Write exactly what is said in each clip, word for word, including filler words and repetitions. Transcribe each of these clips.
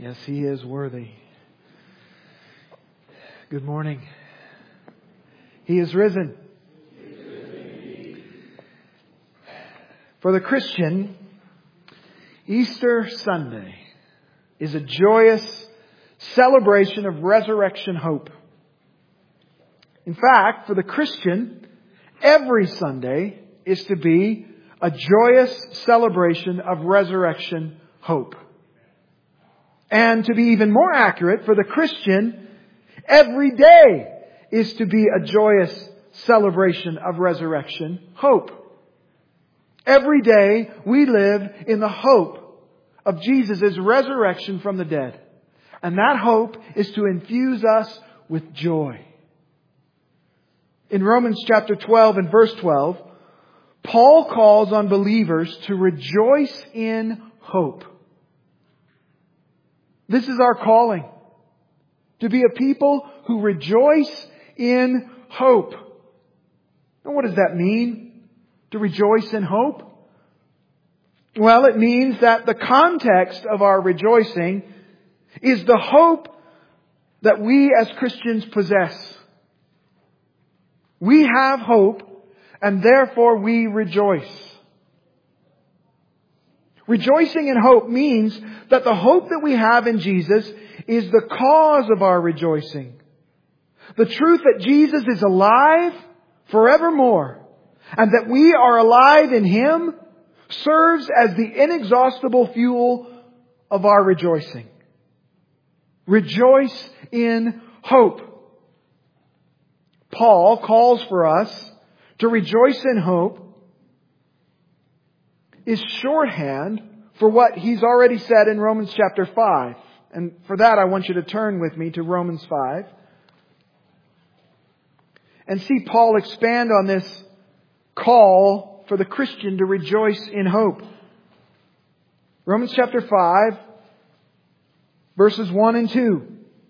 Yes, He is worthy. Good morning. He is risen. For the Christian, Easter Sunday is a joyous celebration of resurrection hope. In fact, for the Christian, every Sunday is to be a joyous celebration of resurrection hope. And to be even more accurate, for the Christian, every day is to be a joyous celebration of resurrection hope. Every day we live in the hope of Jesus' resurrection from the dead. And that hope is to infuse us with joy. In Romans chapter twelve and verse twelve, Paul calls on believers to rejoice in hope. This is our calling. To be a people who rejoice in hope. And what does that mean? To rejoice in hope? Well, it means that the context of our rejoicing is the hope that we as Christians possess. We have hope, and therefore we rejoice. Rejoicing in hope means that the hope that we have in Jesus is the cause of our rejoicing. The truth that Jesus is alive forevermore, and that we are alive in Him, serves as the inexhaustible fuel of our rejoicing. Rejoice in hope. Paul calls for us to rejoice in hope is shorthand for what he's already said in Romans chapter five. And for that, I want you to turn with me to Romans five and see Paul expand on this call for the Christian to rejoice in hope. Romans chapter five, verses one and two.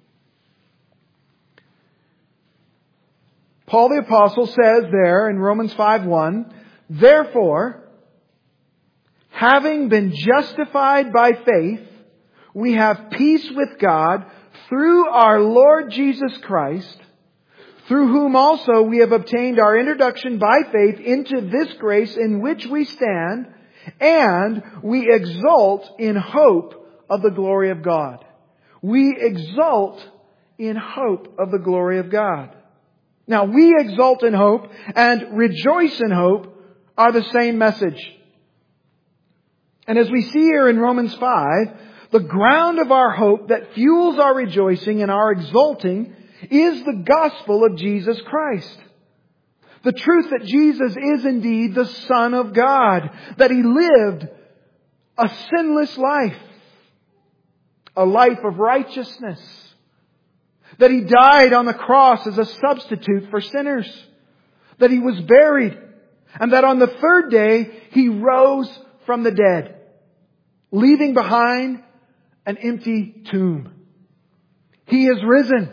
Paul the Apostle says there in Romans five one, "Therefore, having been justified by faith, we have peace with God through our Lord Jesus Christ, through whom also we have obtained our introduction by faith into this grace in which we stand, and we exult in hope of the glory of God." We exult in hope of the glory of God. Now, we exult in hope and rejoice in hope are the same message. And as we see here in Romans five, the ground of our hope that fuels our rejoicing and our exulting is the gospel of Jesus Christ. The truth that Jesus is indeed the Son of God, that He lived a sinless life, a life of righteousness, that He died on the cross as a substitute for sinners, that He was buried, and that on the third day He rose from the dead, leaving behind an empty tomb. He is risen.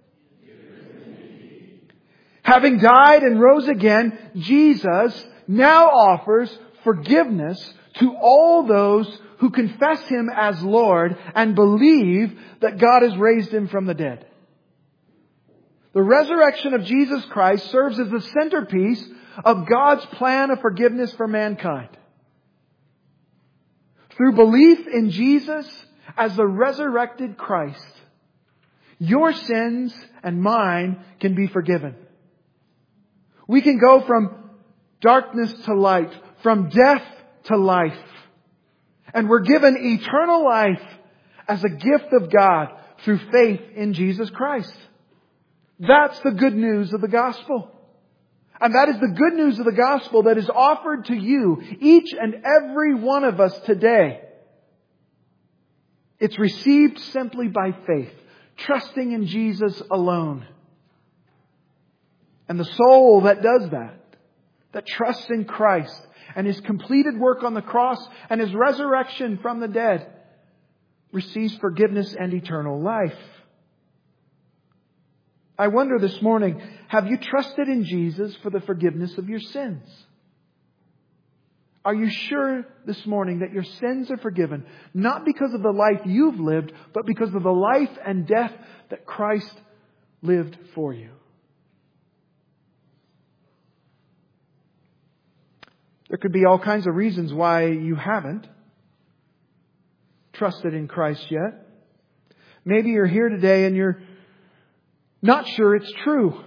Having died and rose again, Jesus now offers forgiveness to all those who confess Him as Lord and believe that God has raised Him from the dead. The resurrection of Jesus Christ serves as the centerpiece of God's plan of forgiveness for mankind. Through belief in Jesus as the resurrected Christ, your sins and mine can be forgiven. We can go from darkness to light, from death to life. And we're given eternal life as a gift of God through faith in Jesus Christ. That's the good news of the gospel. And that is the good news of the gospel that is offered to you, each and every one of us today. It's received simply by faith, trusting in Jesus alone. And the soul that does that, that trusts in Christ and His completed work on the cross and His resurrection from the dead, receives forgiveness and eternal life. I wonder this morning, have you trusted in Jesus for the forgiveness of your sins? Are you sure this morning that your sins are forgiven? Not because of the life you've lived, but because of the life and death that Christ lived for you. There could be all kinds of reasons why you haven't trusted in Christ yet. Maybe you're here today and you're not sure it's true.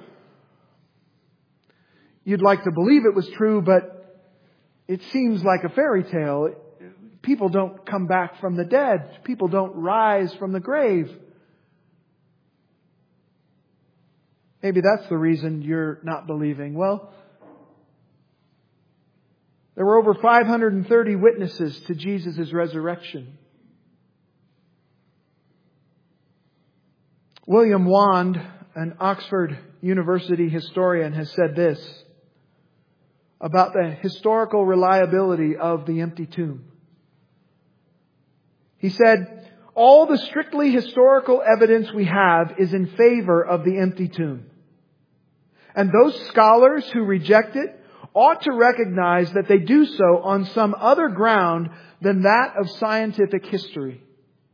You'd like to believe it was true, but it seems like a fairy tale. People don't come back from the dead. People don't rise from the grave. Maybe that's the reason you're not believing. Well, there were over five hundred thirty witnesses to Jesus' resurrection. William Wand, an Oxford University historian, has said this about the historical reliability of the empty tomb. He said, all the strictly historical evidence we have is in favor of the empty tomb. And those scholars who reject it ought to recognize that they do so on some other ground than that of scientific history.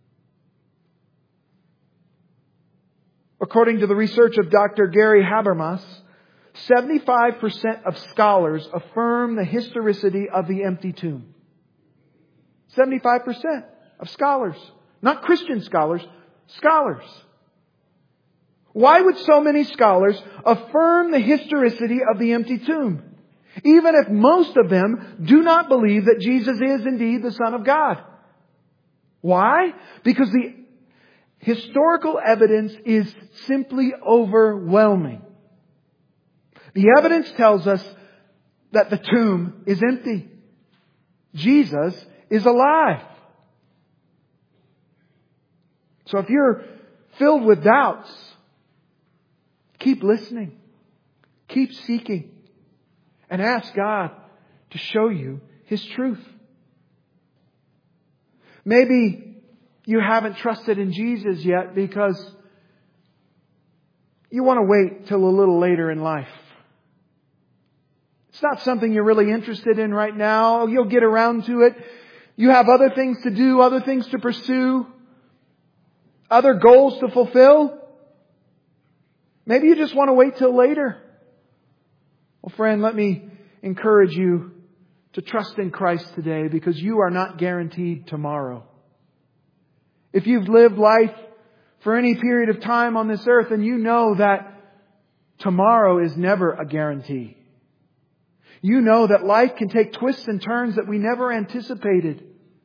According to the research of Doctor Gary Habermas, seventy-five percent of scholars affirm the historicity of the empty tomb. seventy-five percent of scholars. Not Christian scholars, scholars. Why would so many scholars affirm the historicity of the empty tomb? Even if most of them do not believe that Jesus is indeed the Son of God. Why? Because the historical evidence is simply overwhelming. The evidence tells us that the tomb is empty. Jesus is alive. So if you're filled with doubts, keep listening. Keep seeking. And ask God to show you His truth. Maybe you haven't trusted in Jesus yet because you want to wait till a little later in life. It's not something you're really interested in right now. You'll get around to it. You have other things to do, other things to pursue, other goals to fulfill. Maybe you just want to wait till later. Well, friend, let me encourage you to trust in Christ today because you are not guaranteed tomorrow. If you've lived life for any period of time on this earth, then you know that tomorrow is never a guarantee. You know that life can take twists and turns that we never anticipated.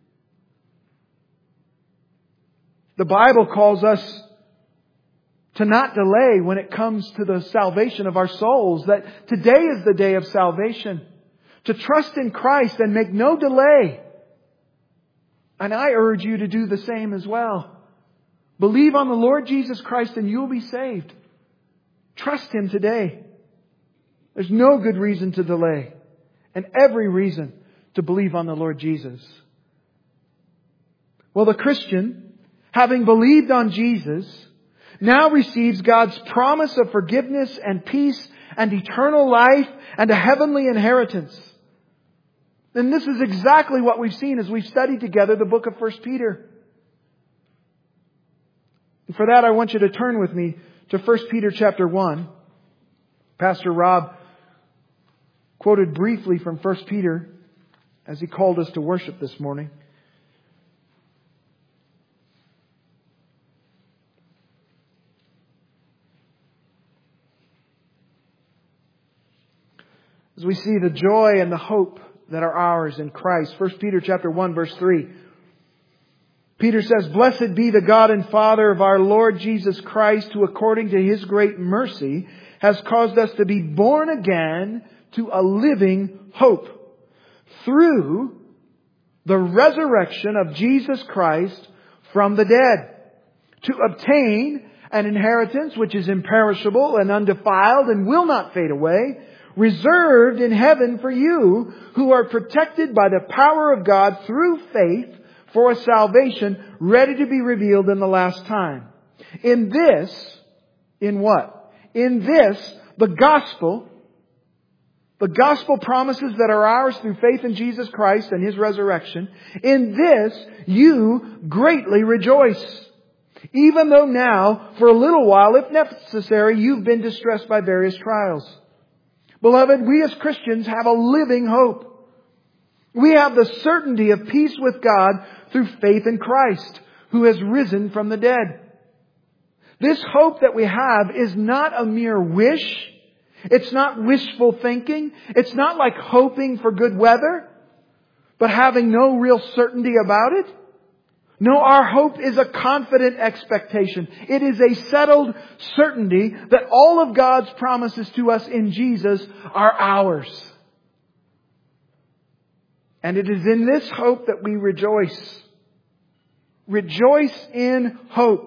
The Bible calls us to not delay when it comes to the salvation of our souls. That today is the day of salvation. To trust in Christ and make no delay. And I urge you to do the same as well. Believe on the Lord Jesus Christ and you'll be saved. Trust Him today. There's no good reason to delay. And every reason to believe on the Lord Jesus. Well, the Christian, having believed on Jesus, now receives God's promise of forgiveness and peace and eternal life and a heavenly inheritance. And this is exactly what we've seen as we've studied together the book of First Peter. And for that, I want you to turn with me to First Peter chapter one. Pastor Rob quoted briefly from First Peter as he called us to worship this morning. As we see the joy and the hope that are ours in Christ. First Peter chapter one verse three. Peter says, "Blessed be the God and Father of our Lord Jesus Christ, who according to His great mercy has caused us to be born again to a living hope through the resurrection of Jesus Christ from the dead, to obtain an inheritance which is imperishable and undefiled and will not fade away, reserved in heaven for you who are protected by the power of God through faith for a salvation ready to be revealed in the last time. In this, in what? In this, the gospel, the gospel promises that are ours through faith in Jesus Christ and His resurrection, in this you greatly rejoice. Even though now, for a little while, if necessary, you've been distressed by various trials. Beloved, we as Christians have a living hope. We have the certainty of peace with God through faith in Christ, who has risen from the dead. This hope that we have is not a mere wish. It's not wishful thinking. It's not like hoping for good weather, but having no real certainty about it. No, our hope is a confident expectation. It is a settled certainty that all of God's promises to us in Jesus are ours. And it is in this hope that we rejoice. Rejoice in hope.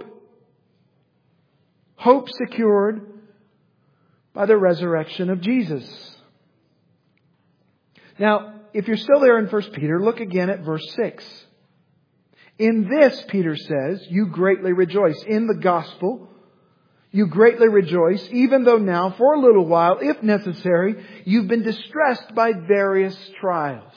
Hope secured by the resurrection of Jesus. Now, if you're still there in First Peter, look again at verse six. In this, Peter says, you greatly rejoice. In the gospel, you greatly rejoice, even though now, for a little while, if necessary, you've been distressed by various trials.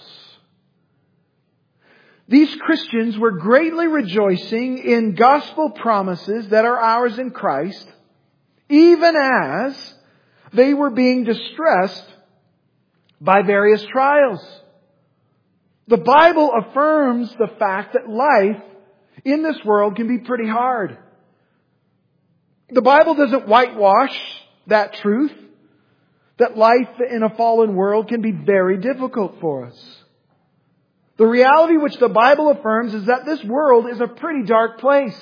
These Christians were greatly rejoicing in gospel promises that are ours in Christ, even as they were being distressed by various trials. The Bible affirms the fact that life in this world can be pretty hard. The Bible doesn't whitewash that truth, that life in a fallen world can be very difficult for us. The reality which the Bible affirms is that this world is a pretty dark place.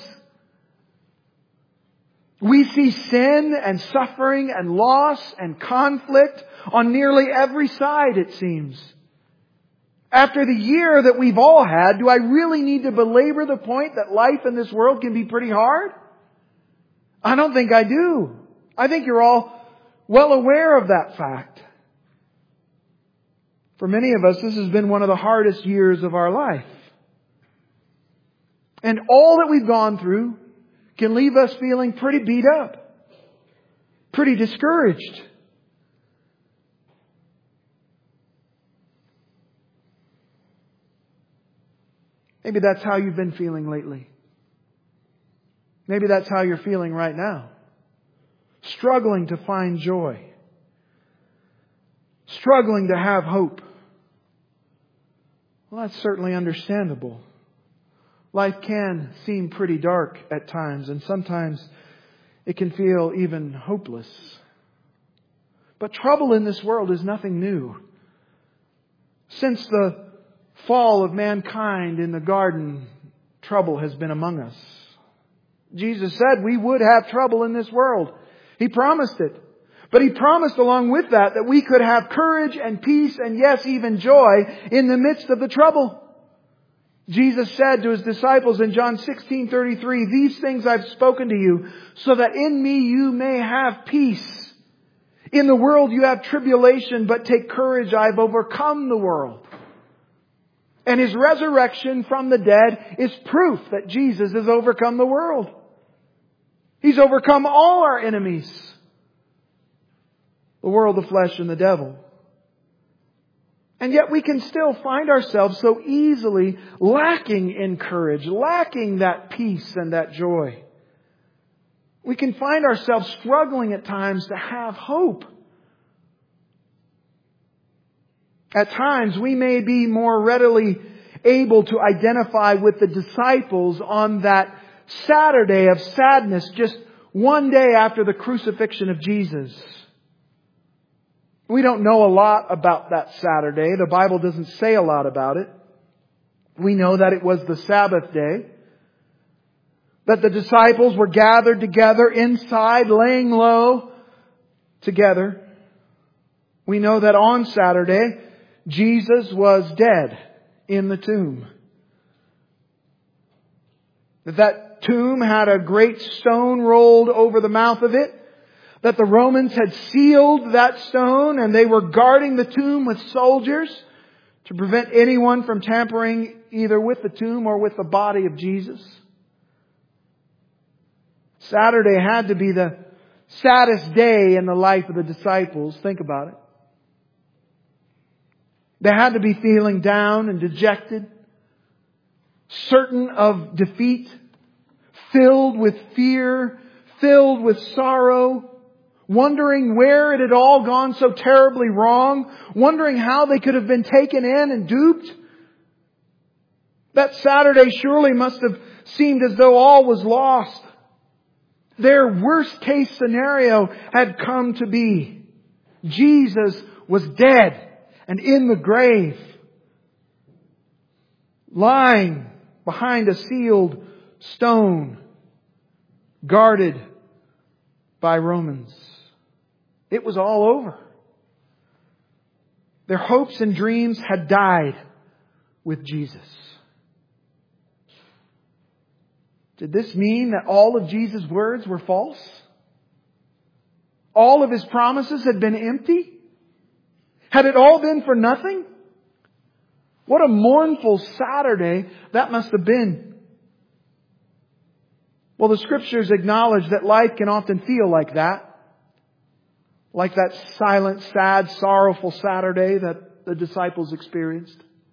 We see sin and suffering and loss and conflict on nearly every side, it seems. After the year that we've all had, do I really need to belabor the point that life in this world can be pretty hard? I don't think I do. I think you're all well aware of that fact. For many of us, this has been one of the hardest years of our life. And all that we've gone through can leave us feeling pretty beat up, pretty discouraged. Maybe that's how you've been feeling lately. Maybe that's how you're feeling right now. Struggling to find joy. Struggling to have hope. Well, that's certainly understandable. Life can seem pretty dark at times, and sometimes it can feel even hopeless. But trouble in this world is nothing new. Since the fall of mankind in the garden, trouble has been among us. Jesus said we would have trouble in this world. He promised it. But He promised along with that that we could have courage and peace and yes, even joy in the midst of the trouble. Jesus said to His disciples in John sixteen thirty-three, "These things I've spoken to you so that in me you may have peace. In the world you have tribulation, but take courage, I've overcome the world." And His resurrection from the dead is proof that Jesus has overcome the world. He's overcome all our enemies. The world, the flesh, and the devil. And yet we can still find ourselves so easily lacking in courage, lacking that peace and that joy. We can find ourselves struggling at times to have hope. At times we may be more readily able to identify with the disciples on that Saturday of sadness, just one day after the crucifixion of Jesus. We don't know a lot about that Saturday. The Bible doesn't say a lot about it. We know that it was the Sabbath day, that the disciples were gathered together inside, laying low together. We know that on Saturday, Jesus was dead in the tomb. That that tomb had a great stone rolled over the mouth of it. That the Romans had sealed that stone and they were guarding the tomb with soldiers to prevent anyone from tampering either with the tomb or with the body of Jesus. Saturday had to be the saddest day in the life of the disciples. Think about it. They had to be feeling down and dejected, certain of defeat, filled with fear, filled with sorrow, wondering where it had all gone so terribly wrong, wondering how they could have been taken in and duped. That Saturday surely must have seemed as though all was lost. Their worst case scenario had come to be. Jesus was dead and in the grave, lying behind a sealed stone, guarded by Romans. It was all over. Their hopes and dreams had died with Jesus. Did this mean that all of Jesus' words were false? All of His promises had been empty? Had it all been for nothing? What a mournful Saturday that must have been. Well, the Scriptures acknowledge that life can often feel like that. Like that silent, sad, sorrowful Saturday that the disciples experienced.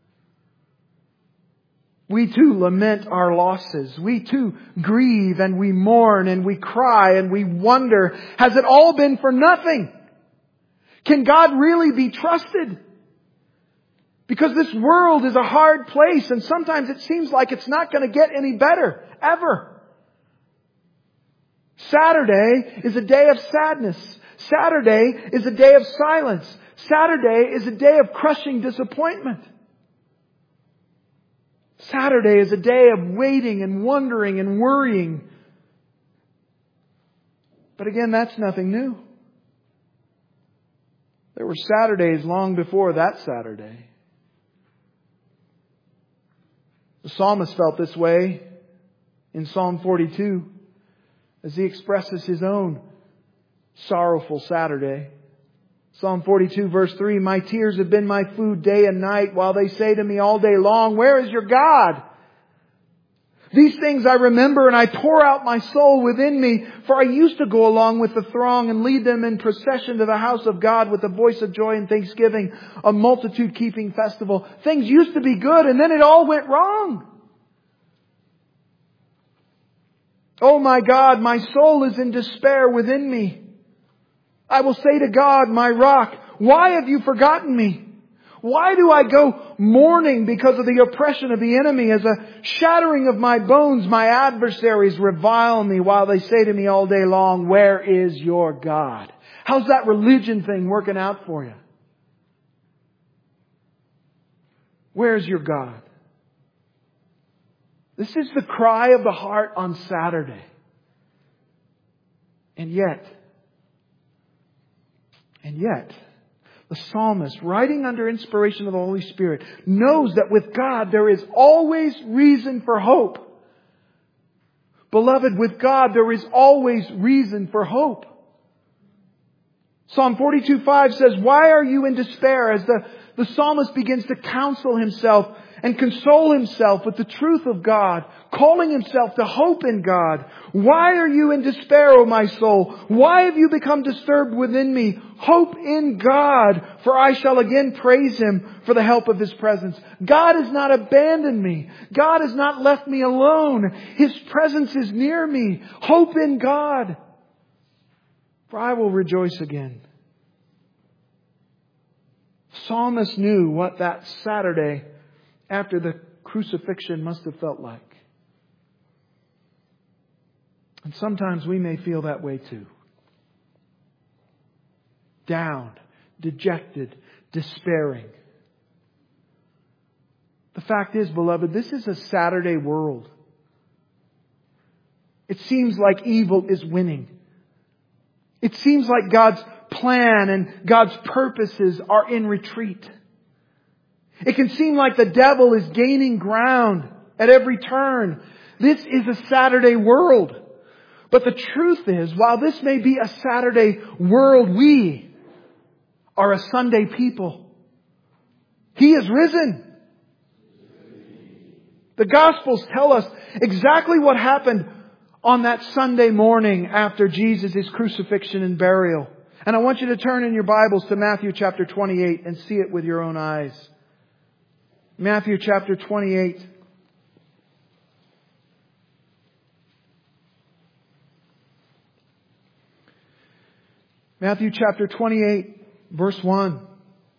We too lament our losses. We too grieve and we mourn and we cry and we wonder, has it all been for nothing? Can God really be trusted? Because this world is a hard place and sometimes it seems like it's not going to get any better, ever. Saturday is a day of sadness. Saturday is a day of silence. Saturday is a day of crushing disappointment. Saturday is a day of waiting and wondering and worrying. But again, that's nothing new. There were Saturdays long before that Saturday. The psalmist felt this way in Psalm forty-two as he expresses his own sorrowful Saturday. Psalm forty-two verse three, my tears have been my food day and night while they say to me all day long, where is your God? These things I remember and I pour out my soul within me, for I used to go along with the throng and lead them in procession to the house of God with the voice of joy and thanksgiving, a multitude keeping festival. Things used to be good and then it all went wrong. Oh my God, my soul is in despair within me. I will say to God, my rock, why have you forgotten me? Why do I go mourning because of the oppression of the enemy? As a shattering of my bones, my adversaries revile me while they say to me all day long, where is your God? How's that religion thing working out for you? Where's your God? This is the cry of the heart on Saturday. And yet, and yet, the psalmist, writing under inspiration of the Holy Spirit, knows that with God there is always reason for hope. Beloved, with God there is always reason for hope. Psalm forty-two five says, why are you in despair? As the, the psalmist begins to counsel himself and console himself with the truth of God, calling himself to hope in God. Why are you in despair, O my soul? Why have you become disturbed within me? Hope in God, for I shall again praise Him for the help of His presence. God has not abandoned me. God has not left me alone. His presence is near me. Hope in God, for I will rejoice again. Psalmist knew what that Saturday after the crucifixion must have felt like. And sometimes we may feel that way too. Down, dejected, despairing. The fact is, beloved, this is a Saturday world. It seems like evil is winning. It seems like God's plan and God's purposes are in retreat. It can seem like the devil is gaining ground at every turn. This is a Saturday world. But the truth is, while this may be a Saturday world, we are a Sunday people. He is risen. The Gospels tell us exactly what happened on that Sunday morning after Jesus' crucifixion and burial. And I want you to turn in your Bibles to Matthew chapter twenty-eight and see it with your own eyes. Matthew chapter twenty-eight. Matthew chapter twenty-eight, verse one.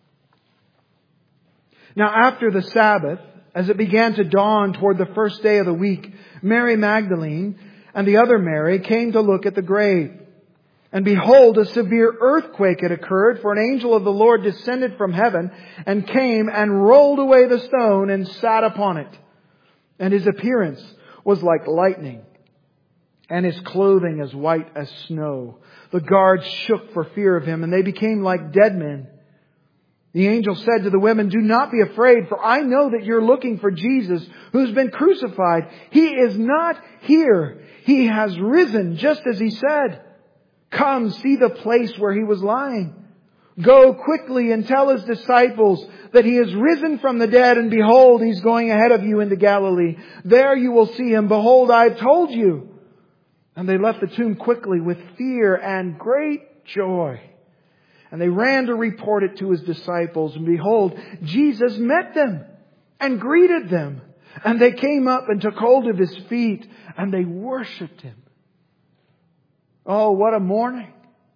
Now after the Sabbath, as it began to dawn toward the first day of the week, Mary Magdalene and the other Mary came to look at the grave. And behold, a severe earthquake had occurred, for an angel of the Lord descended from heaven and came and rolled away the stone and sat upon it. And his appearance was like lightning, and his clothing as white as snow. The guards shook for fear of him, and they became like dead men. The angel said to the women, "Do not be afraid, for I know that you're looking for Jesus, who's been crucified. He is not here. He has risen, just as he said. Come, see the place where he was lying. Go quickly and tell his disciples that he is risen from the dead, and behold, he's going ahead of you into Galilee. There you will see him. Behold, I have told you." And they left the tomb quickly with fear and great joy. And they ran to report it to his disciples. And behold, Jesus met them and greeted them. And they came up and took hold of his feet, and they worshipped him. Oh, what a morning.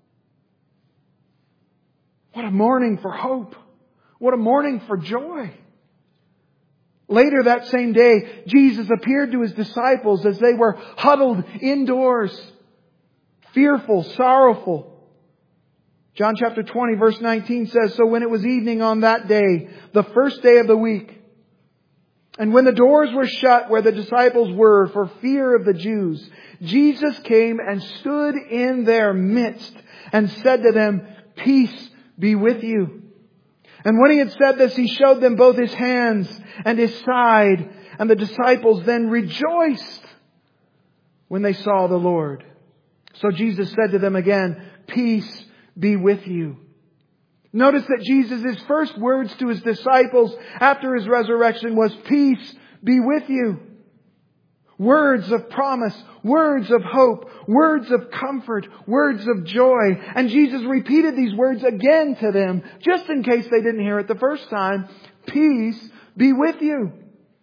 What a morning for hope. What a morning for joy. Later that same day, Jesus appeared to his disciples as they were huddled indoors, fearful, sorrowful. John chapter twenty verse nineteen says, "So when it was evening on that day, the first day of the week, and when the doors were shut where the disciples were for fear of the Jews, Jesus came and stood in their midst and said to them, 'Peace be with you.' And when he had said this, he showed them both his hands and his side. And the disciples then rejoiced when they saw the Lord. So Jesus said to them again, 'Peace be with you.'" Notice that Jesus' first words to his disciples after his resurrection was, "Peace be with you." Words of promise, words of hope, words of comfort, words of joy. And Jesus repeated these words again to them, just in case they didn't hear it the first time. "Peace be with you."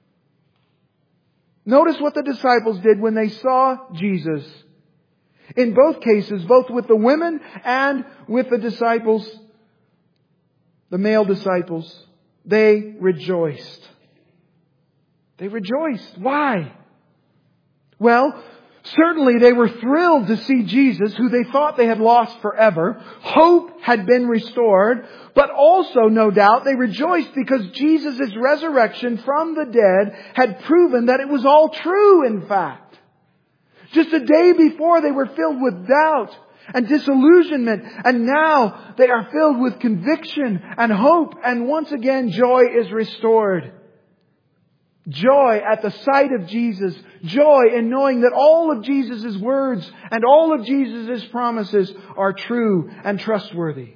Notice what the disciples did when they saw Jesus. In both cases, both with the women and with the disciples, the male disciples, they rejoiced. They rejoiced. Why? Well, certainly they were thrilled to see Jesus, who they thought they had lost forever. Hope had been restored. But also, no doubt, they rejoiced because Jesus' resurrection from the dead had proven that it was all true, in fact. Just a day before, they were filled with doubt and disillusionment. And now they are filled with conviction and hope. And once again, joy is restored. Joy at the sight of Jesus. Joy in knowing that all of Jesus' words and all of Jesus' promises are true and trustworthy.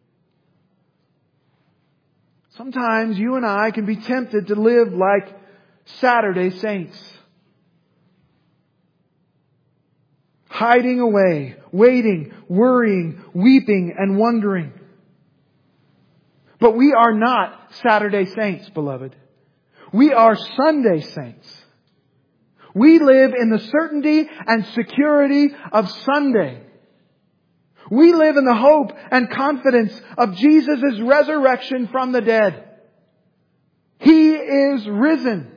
Sometimes you and I can be tempted to live like Saturday saints. Hiding away, waiting, worrying, weeping, and wondering. But we are not Saturday saints, beloved. We are Sunday saints. We live in the certainty and security of Sunday. We live in the hope and confidence of Jesus' resurrection from the dead. He is risen.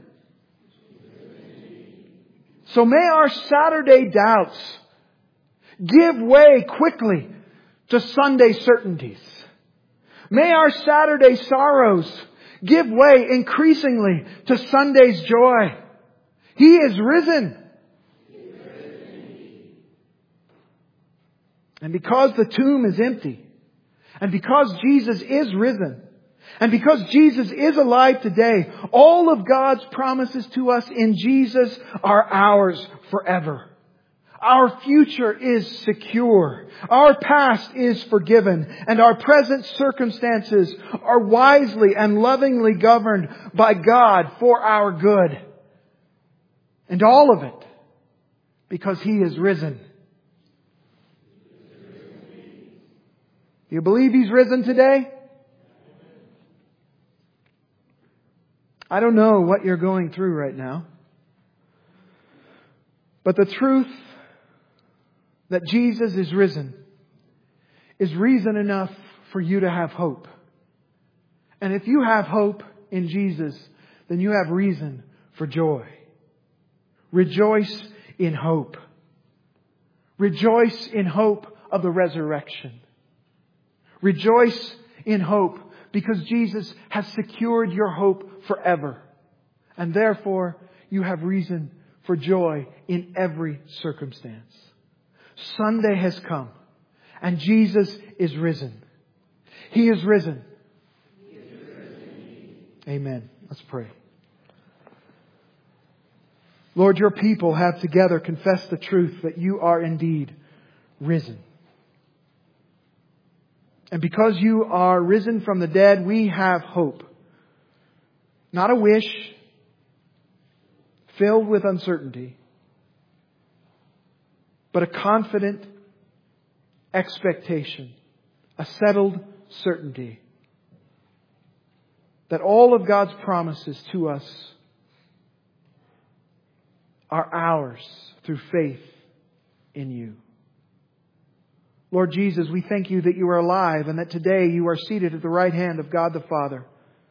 So may our Saturday doubts give way quickly to Sunday certainties. May our Saturday sorrows give way increasingly to Sunday's joy. He is risen. And because the tomb is empty, and because Jesus is risen, and because Jesus is alive today, all of God's promises to us in Jesus are ours forever. Our future is secure. Our past is forgiven. And our present circumstances are wisely and lovingly governed by God for our good. And all of it because He is risen. Do you believe He's risen today? I don't know what you're going through right now. But the truth that Jesus is risen is reason enough for you to have hope. And if you have hope in Jesus, then you have reason for joy. Rejoice in hope. Rejoice in hope of the resurrection. Rejoice in hope because Jesus has secured your hope forever. And therefore, you have reason for joy in every circumstance. Sunday has come and Jesus is risen. He is risen. He is risen. Amen. Let's pray. Lord, your people have together confessed the truth that you are indeed risen. And because you are risen from the dead, we have hope. Not a wish filled with uncertainty, but a confident expectation, a settled certainty that all of God's promises to us are ours through faith in you. Lord Jesus, we thank you that you are alive and that today you are seated at the right hand of God the Father.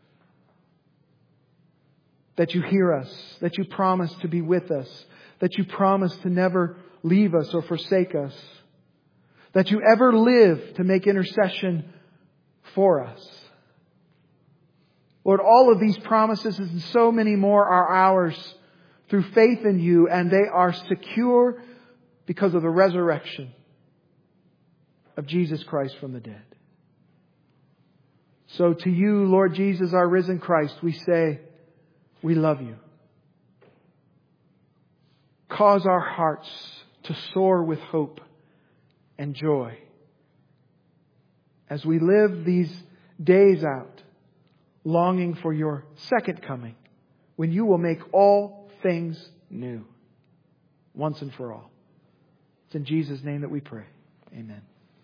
That you hear us, that you promise to be with us, that you promise to never leave us or forsake us, that you ever live to make intercession for us. Lord, all of these promises and so many more are ours through faith in you, and they are secure because of the resurrection of Jesus Christ from the dead. So to you, Lord Jesus, our risen Christ, we say, we love you. Cause our hearts to soar with hope and joy as we live these days out, longing for your second coming, when you will make all things new, once and for all. It's in Jesus' name that we pray. Amen.